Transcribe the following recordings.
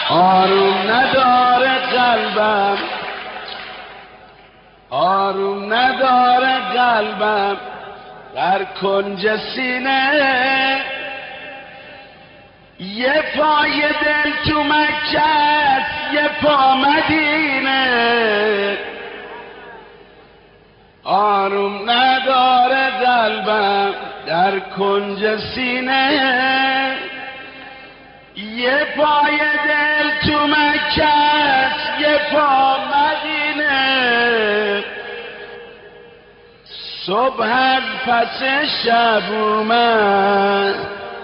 آروم نداره قلبم، آروم نداره قلبم در کنج سینه. یه پای دل تو مکه است، یه پا مدینه. آروم نداره قلبم در کنج سینه. یه پای دل تو مکه است، یه پا مدینه. صبح از پس شب اومد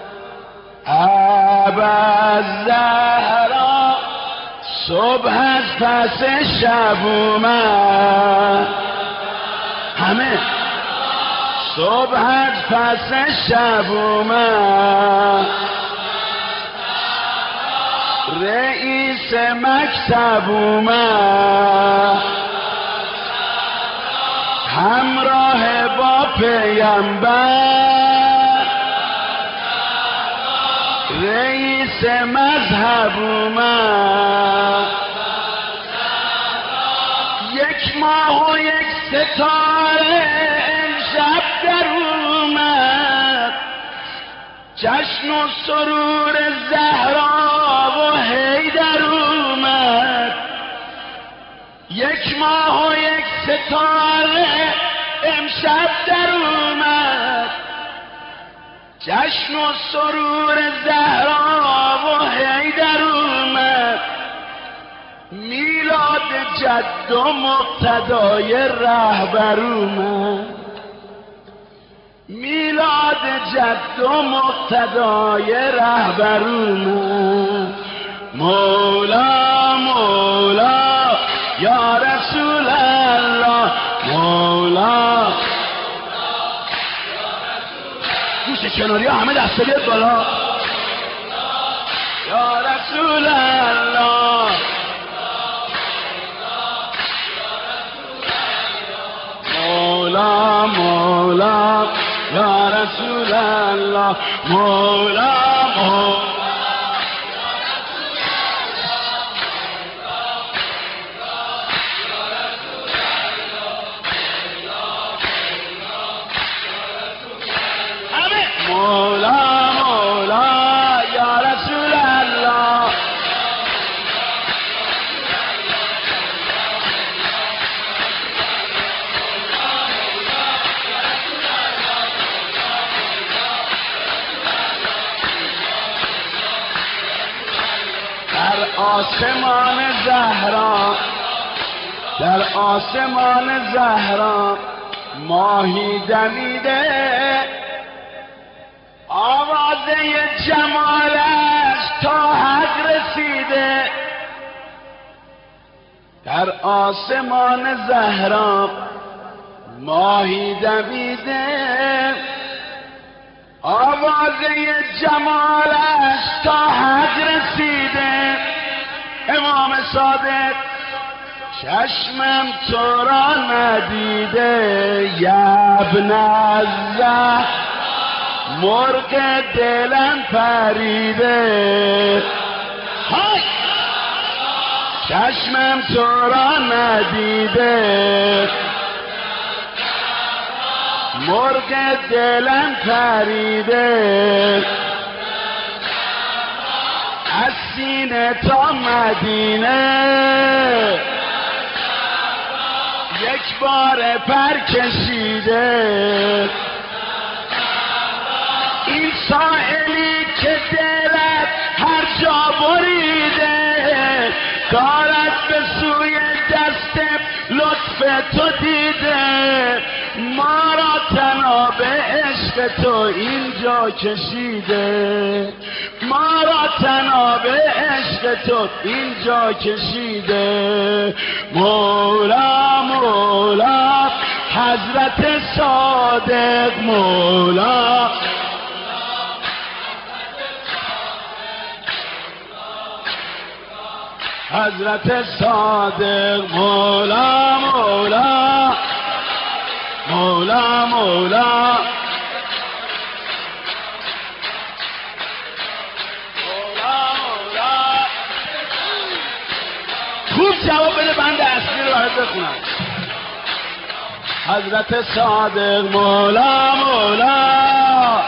ابوالزهرا، صبح از پس شب اومد همه، صبح از پس شب اومد رئیس مکتب اومد همراه با پیامبر. رئیس مذهب اومد، یک ماه و یک ستاره امشب در اومد. جشن و سرور زهرا و حیدر اومد. یک ماه و یک ستاره امشب در اومد. جشن و سرور زهرا و حیدر اومد. میلاد جد و مقتدای رهبر اومد. میلاد جد و مقتدای رهبر اومد. مولا مولا یا رسول الله، مولا. گوش کناری ها همه دسته بیاد بالا. یا رسول الله، مولا مولا یا رسول الله، مولا مولا. مولا مولا یا رسول الله، در آسمان زهرا، در آسمان زهرا ماهی دمیده. آوازه جمالش تا حق رسیده. در آسمان زهرا ماهی دمیده. آوازه جمالش تا حق رسیده. امام صادق چشمم تو را ندیده. یا ابن الزهر مرغ دلم پریده. های چشمم تو را ندیده. مرغ دلم پریده. از سینه تا مدینه یک بار پر کشیده. این سائلی که دلت هر جا بریده، دارد به سوی دست لطف تو دیده. ما را تنها به عشق تو اینجا کشیده. ما را تنها به عشق تو اینجا کشیده. مولا مولا حضرت صادق، مولا حضرت صادق، مولا مولا مولا مولا جواب بده، بند اصلی رو برات بخونم. حضرت صادق مولا مولا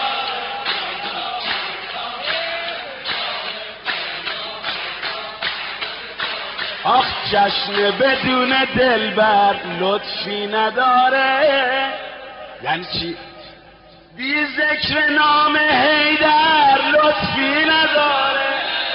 آخ جشن بدون دلبر لطفی نداره. یعنی چی؟ بی ذکر نام حیدر لطفی نداره.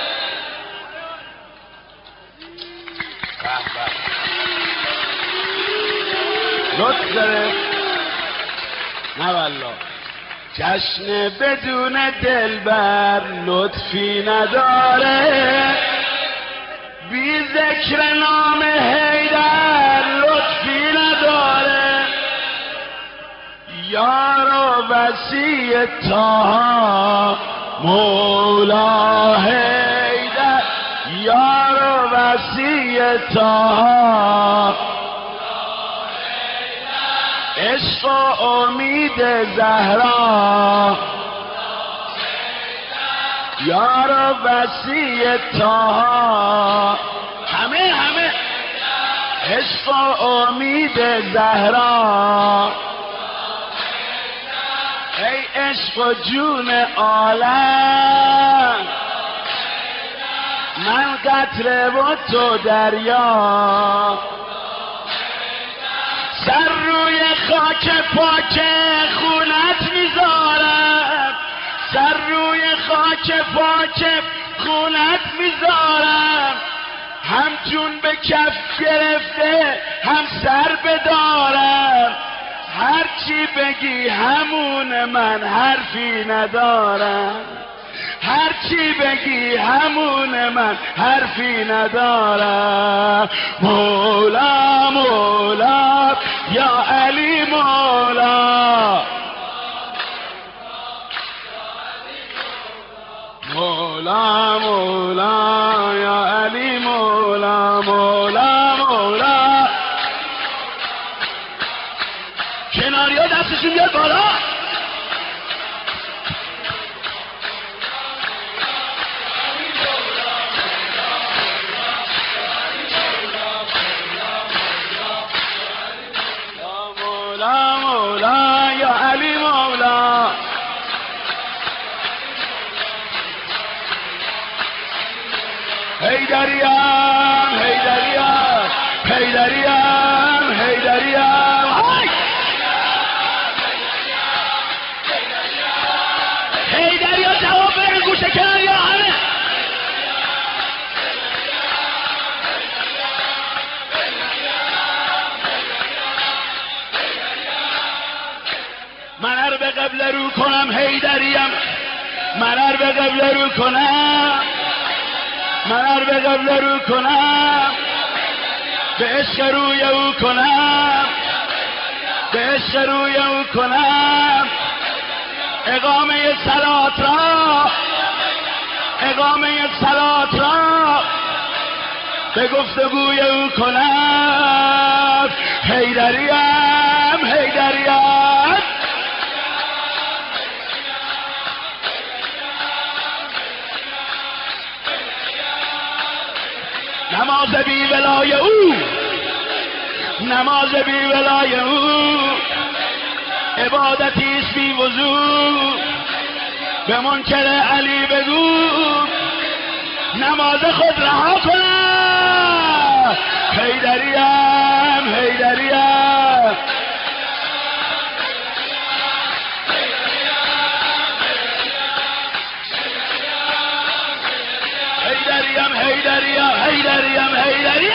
لطف داره؟ نه والله. جشن بدون دلبر لطفی نداره، بی ذکر نام حیدر لطفی نداره. یار و وسیع طه مولا حیدر، یار و وسیع طه، عشق و امید زهرا، یار و وسیع طه، همه عشق و امید زهرا. ای عشق و جون عالم، من قطره و تو دریا. سر روی خاک پاک خونت میذارم، سر روی خاک پاک خونت میذارم. هم جون به کف گرفته هم سر بدارم، هرچی بگی همون من حرفی ندارم، هرچی بگی همون من حرفی ندارم. مولا مولا یا علی مولا، مولا مولا یا علی مولا، مولا مولا. کناری ها دستشون بیاد بالا. مولا مولا یا علی مولا. حیدریم حیدریم حیدریم حیدریم. حیدریم جواب برن گوشه کنن یا همه. من به قبل رو کنم حیدریم، من به قبل رو کنم، من به قبل رو کنم، به عشق روی او کنم، به عشق روی او کنم. اقامه صلات را، اقامه صلات را به گفتگوی او کنم. حیدریم حیدریم. نماز بی ولای او، نماز بی ولای او، عبادتیست بی وضو. به منکر علی بگو نماز خود رها کنم. حیدریم حیدریم. حیدریم حیدریم حیدریم حیدریم.